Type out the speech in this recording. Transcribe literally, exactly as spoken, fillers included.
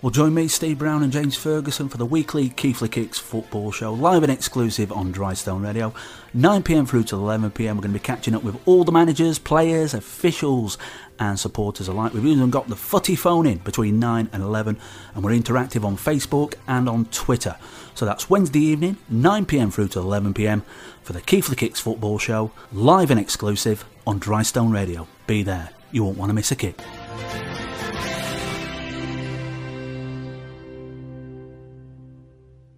Well, join me, Steve Brown and James Ferguson for the weekly Keighley Kicks football show, live and exclusive on Drystone Radio, nine p m through to eleven p m. We're going to be catching up with all the managers, players, officials and supporters alike. We've even got the footy phone in between nine and eleven, and we're interactive on Facebook and on Twitter. So that's Wednesday evening, nine p m through to eleven p m for the Keighley Kicks football show, live and exclusive on Drystone Radio. Be there, you won't want to miss a kick.